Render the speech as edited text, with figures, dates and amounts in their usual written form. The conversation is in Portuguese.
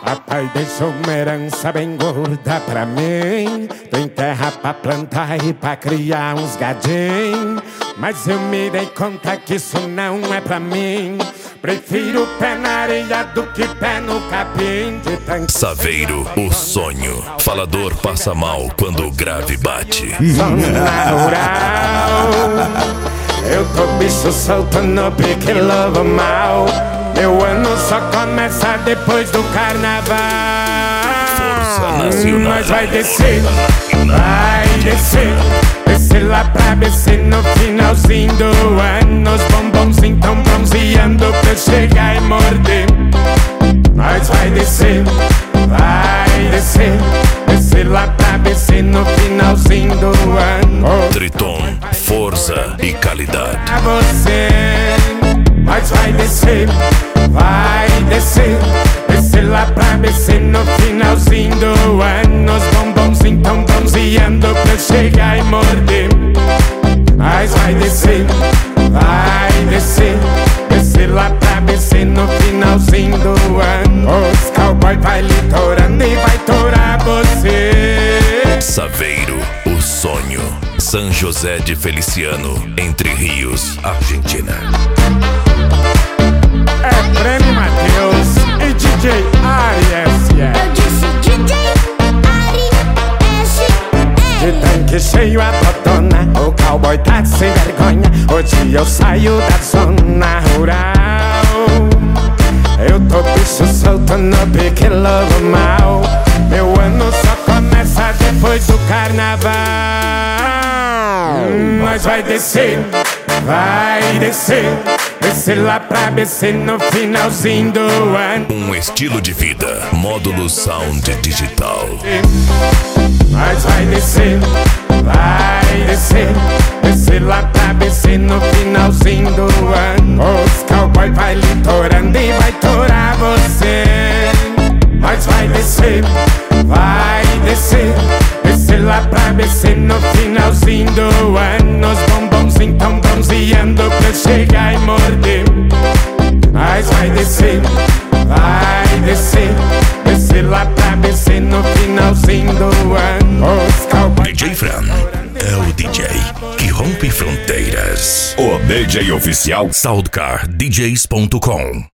Papai deixou uma herança bem gorda pra mim. Tem terra pra plantar e pra criar uns gadinhos. Mas eu me dei conta que isso não é pra mim. Prefiro pé na areia do que pé no capim. Saveiro, o sonho. Falador passa mal quando o grave bate. Zona rural. Eu tô bicho solto no pique lobo mal. Meu ano só começa depois do carnaval. Força Nacional. Mas vai descer, vai descer. Descer lá pra BC no finalzinho do ano. Os bombons então bronzeando pra eu chegar e morder. Mas vai descer, vai descer. Descer lá pra BC no finalzinho do ano. Triton, força e qualidade. Pra você, mas vai descer, vai descer. Descer lá pra BC no finalzinho do ano. Os bombons então bronzeando pra eu chegar e morder. Mas vai descer, vai descer. Descer lá pra BC no finalzinho do ano. Os cowboy vai litorando e vai torar você. Saveiro, o sonho. São José de Feliciano, Entre Rios, Argentina. É Breno Matheus e DJ Ari S.E. Eu disse DJ Ari S.E. De tanque cheio a botona, o cowboy tá sem vergonha. Hoje eu saio da zona rural. Eu tô bicho solto no pique lobo mal. Meu ano só começa depois do carnaval. Mas vai descer, vai descer. Descer lá pra BC no finalzinho do ano. Um estilo de vida, módulo sound digital. Mas vai descer, vai descer. Descer lá pra BC no finalzinho do ano. Os cowboy vai litorando e vai torar você. Mas vai descer, vai descer. Descer lá pra BC no finalzinho do ano. Os bombons então bronzeando pra eu chegar e morder. Mas vai descer, vai descer. Descer lá pra BC no finalzinho do ano. Os cowboy DJ Fran é o DJ que rompe fronteiras. O DJ oficial SoundcarDJs.com